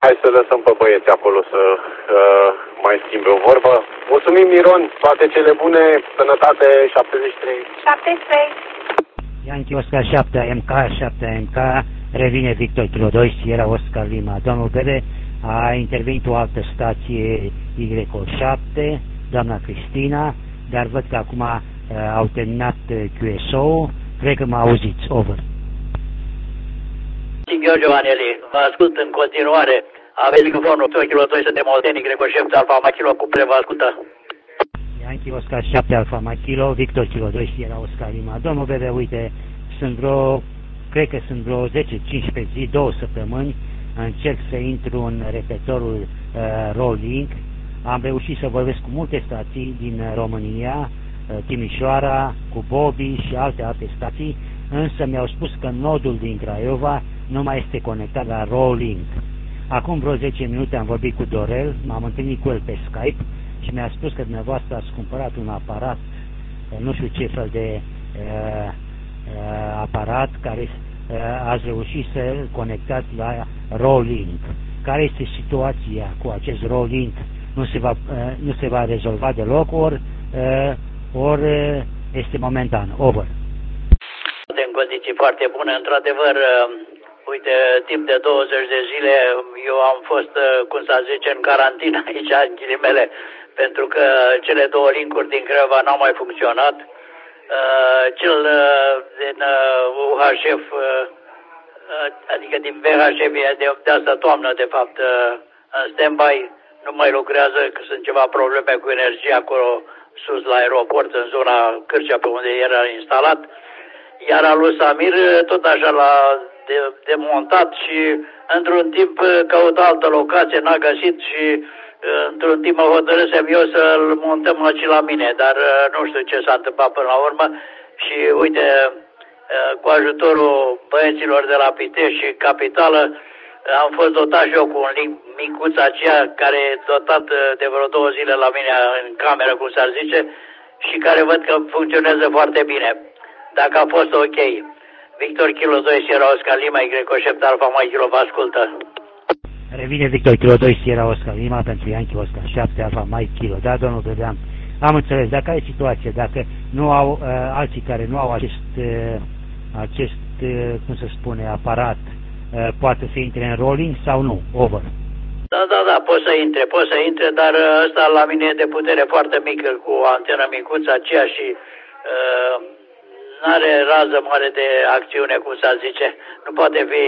Hai să lăsăm pe băieți acolo să mai schimbe o vorbă. Mulțumim, Miron, toate cele bune, sănătate, 73. 73. Yankee Oscar 7 MK, 7 MK, revine Victor Kilo 2, Sierra Oscar Lima. Domnul Bebe, a intervenit o altă stație Y7, doamna Cristina, dar văd că acum au terminat QSO, cred că mă auziți, over. Gheorghe Vaneli, vă ascult în continuare. Aveți microfonul, Victor Kilo 2, suntem Olteni, Greco 7, Alfa Machilo, Cuple, vă ascultă. Yankee Oscar 7, Alfa Machilo, Victor Kilo 2, Sierra Oscar Lima. Domnul Bebe, uite, cred că sunt vreo 10-15 zi, 2 săptămâni, încerc să intru în repetorul Rolling. Am reușit să vorbesc cu multe stații din România, Timișoara, cu Bobby și alte stații, însă mi-au spus că nodul din Craiova nu mai este conectat la Rolling. Acum vreo 10 minute am vorbit cu Dorel, m-am întâlnit cu el pe Skype și mi-a spus că dumneavoastră ați cumpărat un aparat, nu știu ce fel de aparat, care ați reușit să-l conectați la Rolling. Care este situația cu acest Rolling? Nu se va rezolva deloc, ori este momentan, over. În condiții foarte bune, într-adevăr, uite, timp de 20 de zile eu am fost, cum să zice, în carantină aici, în ghilimele, pentru că cele două linkuri din Craiova n-au mai funcționat. Cel din UHF, adică din VHF, de asta toamnă, de fapt, în stand-by, nu mai lucrează, că sunt ceva probleme cu energia acolo sus la aeroport, în zona Cârcea, pe unde era instalat. Iar al lui Samir, tot așa l-a demontat și într-un timp căuta altă locație, n-a găsit și într-un timp mă hotărâsem eu să-l montăm aici la mine, dar nu știu ce s-a întâmplat până la urmă și uite, cu ajutorul băieților de la Pitești și Capitală, am fost dotat și eu cu un link micuț aceea care e dotat de vreo 2 zile la mine în cameră, cum s-ar zice, și care văd că funcționează foarte bine. Dacă a fost ok. Victor Kilo 2, Sierra Oscar Lima, Y7 Alfa Machilo, vă ascultă. Revine Victor Kilo 2, Sierra Oscar Lima pentru Yankee Oscar 7 Alfa Machilo. Da, domnul Bebeam, am înțeles. Dacă ai situație, dacă nu au alții care nu au acest cum se spune, aparat, poate să intre în rolling sau nu? Over. Da, poți să intre, dar ăsta la mine e de putere foarte mică, cu o antenă micuță aceea și n-are rază mare de acțiune, cum s-ar zice. Nu poate fi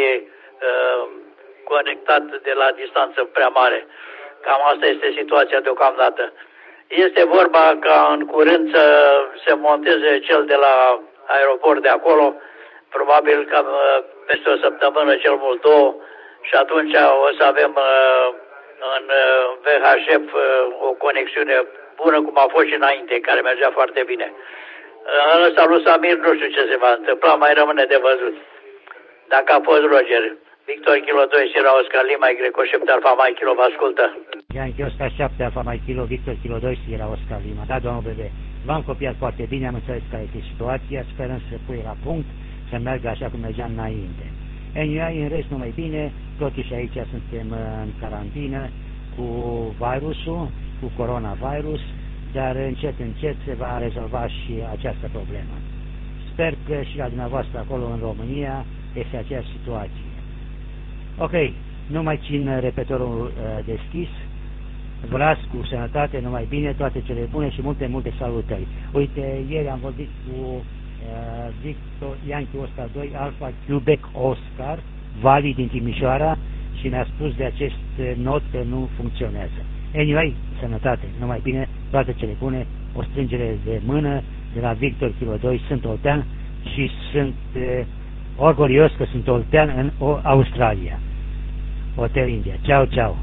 conectat de la distanță prea mare. Cam asta este situația deocamdată. Este vorba ca în curând să se monteze cel de la aeroport de acolo, probabil cam peste o săptămână, cel mult 2, și atunci o să avem în VHF o conexiune bună, cum a fost și înainte, care mergea foarte bine. Ăsta lui Samir nu știu ce se va întâmpla, mai rămâne de văzut. Dacă a fost Roger. Victor Kilo 2, Sierra Oscar Lima, Y7 Alfa Machilo, vă ascultă. Yankee Oscar 7 Alfa Machilo, Victor Kilo 2, Sierra Oscar Lima. Da, domnul Bebe, v-am copiat foarte bine, am înțeles care este situația, sperăm să pui la punct, să meargă așa cum mergeam înainte. Anyway, în rest numai bine, totuși aici suntem în carantină cu virusul, cu coronavirus, dar încet se va rezolva și această problemă. Sper că și la dumneavoastră acolo în România este aceeași situație. Ok, nu mai țin repetorul deschis. Vă las cu sănătate, numai bine, toate cele bune și multe salutări. Uite, ieri am vorbit cu Victor Yankee Oscar 2 Alfa Quebec Oscar Vali din Timișoara și ne-a spus de acest not că nu funcționează. Anyway, sănătate, numai bine, toate cele bune, o strângere de mână de la Victor Kilo 2, sunt oltean și sunt orgolios că sunt oltean în Australia. Hotel India. Ciao.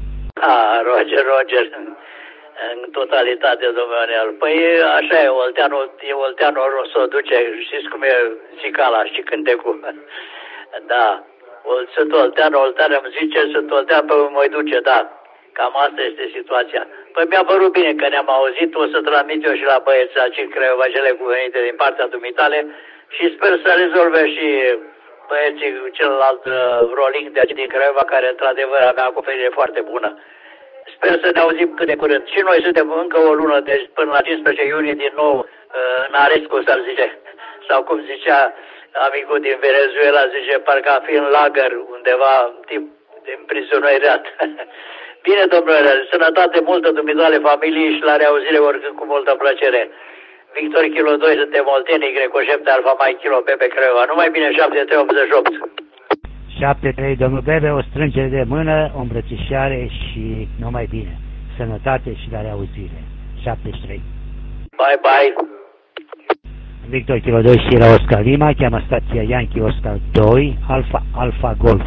Roger, în totalitate, domnule. Păi așa e, olteanul o să o duce, știți cum e zicala și cântecul. Da, sunt oltean îmi zice, sunt oltean pe mă duce, da. Cam asta este situația. Păi mi-a părut bine că ne-am auzit, o să transmit eu și la băieții aici în Craiova cele cuvenite din partea dumitale și sper să rezolve și băieții, celălalt rolling de aici din Craiova, care într-adevăr avea acoperire foarte bună. Sper să ne auzim cât de curând. Și noi suntem încă o lună, deci până la 15 iunie din nou în arest, cum s-ar zice. Sau cum zicea amicul din Venezuela, zice, parcă a fi în lagăr undeva timp de împrizoneriat. Bine, domnule, sănătate multă dumitale familiei și la reauzire oricând cu multă plăcere. Victor Kilo 2, suntem Olteni, Greco 7, Alfa Mai Kilo, Bebe Craiova. Numai bine, 7388. 7-3, domnul Bebe, o strângere de mână, o îmbrățișare și numai bine. Sănătate și la reauzire. 73. Bye, bye. Victor Kilo 2 și la Oscar Lima, cheamă stația Yankee Oscar 2, Alfa Golf.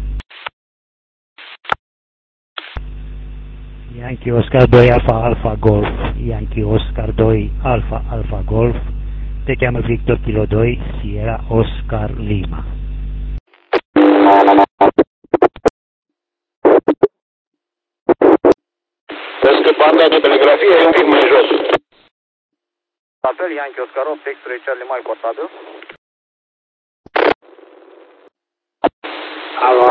Yankee Oscar 2, Alfa Golf. Yankee Oscar 2, Alfa Golf. Te cheamă Victor Kilo 2, Sierra Oscar Lima. Peste banda de telegrafie e un pic mai jos. Apel Yankee Oscar 8, X-ray Charlie mai portabil. Alo,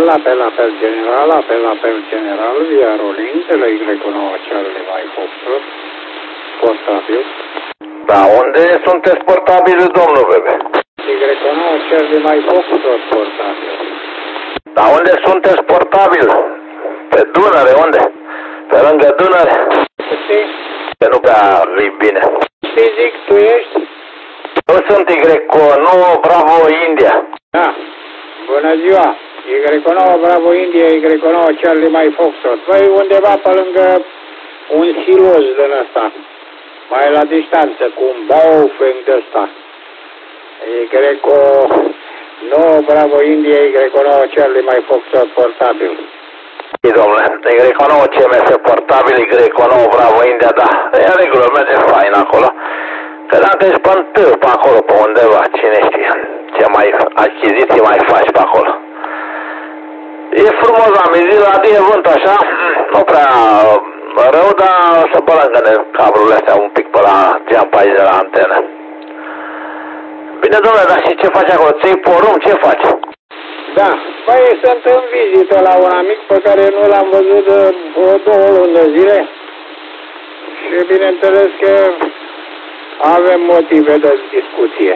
apel general, via rolling de la Y9 Charlie mai Foxtrot, portabil. Da, unde sunteți portabili, domnul Bebe? Y9 Charlie mai Foxtrot, portabil. Da, unde sunteți portabili? Pe Dunăre, unde? Pe lângă Dunăre? Știi? Că nu prea e bine. Fizic, tu ești? Nu sunt Y9 Bravo India. Da. Bună ziua. Y9 Bravo India, Y9 Charlie mai Foxtrot. Păi undeva pe lângă un siloz din ăsta. Mai la distanță, cu un baufeng de ăsta. Y9 Bravo India, Y9 Charlie mai Foxtrot, portabil. Domnule, Y9 CMF portabil, Y9 Bravo India, da. E în regulă, merge fain acolo. Credeam că ești pe întâlp acolo, pe undeva, cine știe. Ce mai achiziții mai faci pe acolo. E frumos la mizil, adie vânt așa, nu prea rău, dar să bălângă-ne cablurile astea un pic pe la geam pe aici de la antenă. Bine, domnule, dar și ce faci acolo? Ți-ai porumb, ce faci? Da, păi sunt în vizită la un amic pe care nu l-am văzut de 2 luni de zile. Și bineînțeles că avem motive de discuție.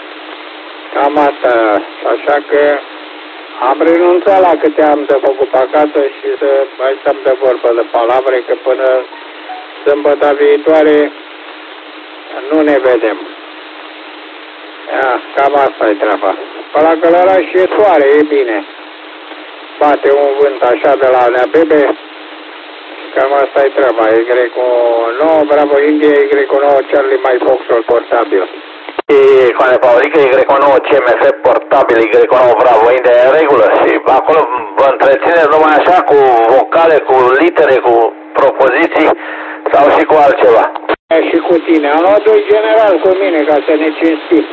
Cam asta, așa că am renunțat la câte am de făcut pe acasă și să mai stăm de vorbă de palavre, că până sâmbătă viitoare nu ne vedem. Ia, cam asta e treaba. Pe la Călăraș e soare, e bine. Bate un vânt așa de la Nea Bebe. Cam asta e treaba. Y9 Bravo India, Y9 Charlie mai Foxtrot, portabil. Coane Paurică, Y9 CMF portabil, Y9 Bravo India e în regulă și acolo vă întrețineți numai așa cu vocale, cu litere, cu propoziții sau și cu altceva? Și cu tine. Am luat 2 general cu mine ca să ne cinstim.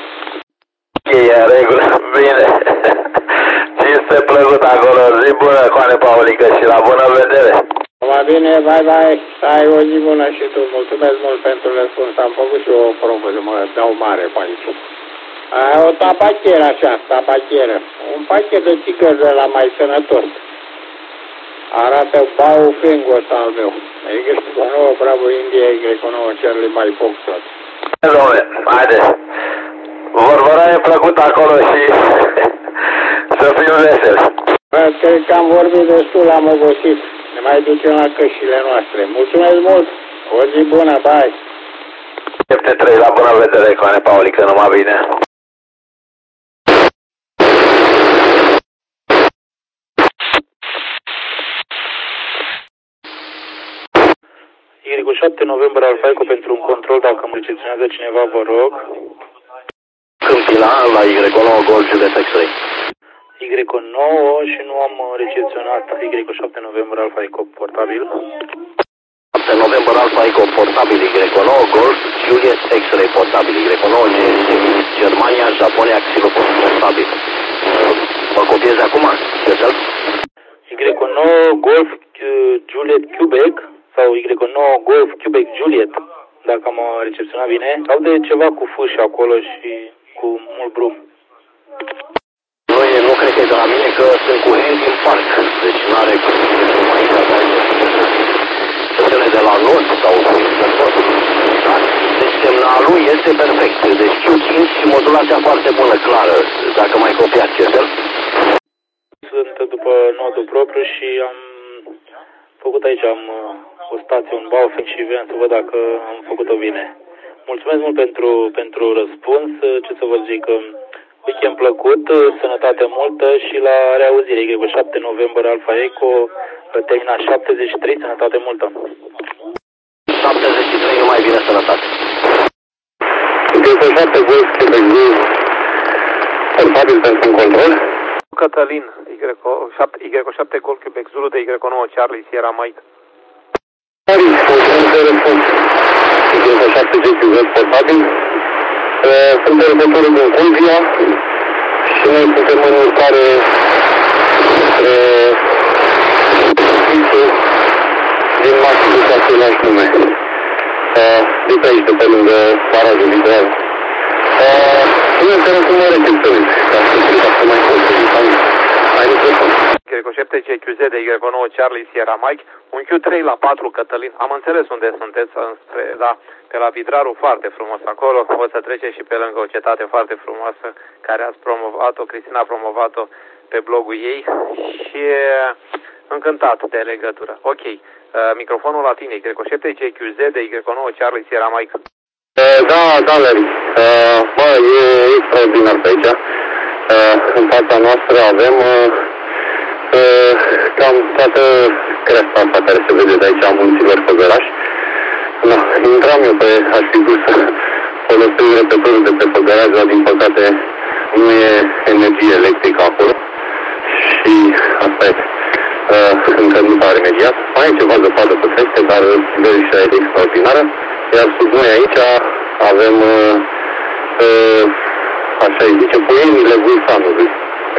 E în regulă, bine. Cinste plăcut acolo, zi bună, Coane Paulică, și la bună vedere. Va bine, bye. Să ai o zi bună și tu. Mulțumesc mult pentru răspuns. Am făcut și o probă de mă dau mare pe aici. O tabacheră așa, tabacheră. Un pachet de țigări de la mai sănătos. Arată baufengul ăsta al meu. Y9 Bravo India, Y9 Charlie mai Foxtrot. Dom'le, haideți. Vorbăra e plăcut acolo și să fim veseli. Cred că am vorbit destul, am obosit. Ne mai ducem la cășile noastre. Mulțumesc mult! O zi bună, bye! 7-3, la bună vedere, Coane Paulică, numai bine. Y7 noiembrie Alfa Eco pentru un control, dacă mă recepționează cineva, vă rog. Câmpila la Y9 Golf Juliet X-Ray. Y9 și nu am recepționat Y7 noiembrie Alfa Eco portabil. 7 noiembrie Alfa Eco portabil, Y9 Golf Juliet X-Ray portabil, Y9 Germania, Japonia, Xilopos portabil. Mă copiezi acum? Cățel? Y9 Golf Juliet Quebec sau Y9 Golf Quebec Juliet, dacă am recepționat bine. Aude ceva cu fâși acolo și cu mult brum. cred că e de la mine, că sunt cu Handy în parc. Deci n-are cum aici să semne de la NOS sau de tot. Da? Deci semnalul este perfect. Deci Q5 și modulația foarte bună, clară, dacă mai copiați ce fel. Sunt după nodul propriu și am făcut aici, am o stație, un Baofeng și vreau să văd dacă am făcut-o bine. Mulțumesc mult pentru răspuns, ce să vă zic, weekend plăcut, sănătate multă și la reauzire, Grego 7 noiembrie Alfa Eco, termina 73, sănătate multă. 73, numai bine, sănătate. Grego 7 Golf Quebec Zulu, portabil pentru un control. Cătălin, Y7 Golf Quebec Zulu de Y9 Charlie Sierra Mike. Y7 GQZ portabil. Sunt aeroportul din Culvia și noi suntem în urcare din Mașul cu același nume. De pe aici, de pe lângă barajul Vitreal. Bineînțeles, nu mă recepționez, ca să mai consumit. Ai microfon. Y7 GQZ de Y9 Charlie Sierra Mike, un Q3 la 4 Cătălin. Am înțeles unde sunteți, da, pe la Vidraru, foarte frumos acolo. O să trece și pe lângă o cetate foarte frumoasă care ați promovat-o, Cristina a promovat-o pe blogul ei și încântat de legătură. Ok, microfonul la tine, Y7 GQZ de Y9 Charlie Sierra Mike. Da, Larry. Bă, e extraordinar pe aici. În fața noastră avem cam toată creasta asta care se vede de aici a munților Făgăraș. Da, intram eu aș fi dus să folosesc repetărul de pe Făgăraș, dar din păcate nu e energie electrică acolo. Și asta e. Încă nu s-a remediat. Mai e ceva zăpadă pe treste, dar verișa e extraordinară. Iar sub noi aici avem, așa îi zice, Poienile Vulcanului.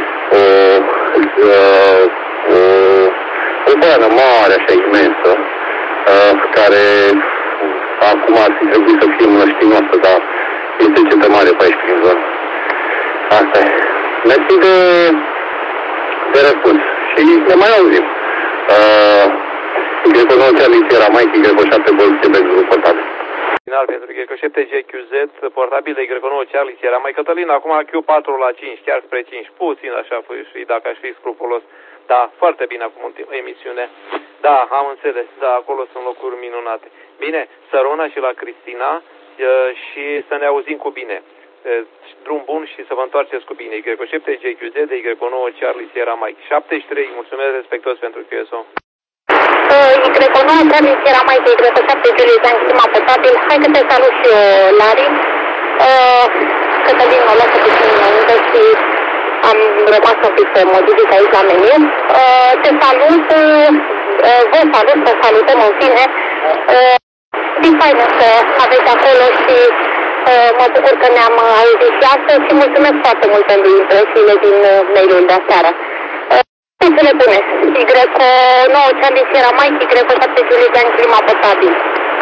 O poiană mare, așa imensă, care acum ar fi trebuit să fie mlăștinoasă, dar este cetă mare pe aici prin zonă. Asta e. Mersi de răspuns. Și ne mai auzim. Y9 Charlie Sierra Mike, Y7 Golf Quebec Zulu portabil. Final pentru Y7 GQZ, portabil de Y9 Charlie Sierra Mike. Cătălin, acum Q4 la 5, chiar spre 5, puțin așa și dacă aș fi scrupulos. Da, foarte bine acum în emisiune. Da, am înțeles, da, acolo sunt locuri minunate. Bine, să rămână și la Cristina și să ne auzim cu bine. Drum bun și să vă întoarceți cu bine. Y7 GQZ de Y9 Charlie Sierra Mike. 73, mulțumesc respectuos pentru QSO. Y9 Charlie Sierra Mike, Y7 Julian Clima portabil. Hai că te salut și eu, Larry. Cătălin mă lasă puțin înainte și am rămas un pic să mă duc aici la meniu. Te salut, vă salut, să salutăm în fine. E faină să aveți acolo și mă bucur că ne-am auzit și astăzi și mulțumesc foarte mult pentru impresiile din mail-ul de aseară. Cele bune, Y9 Charlie Sierra Mike, Y7 Julian Clima portabil.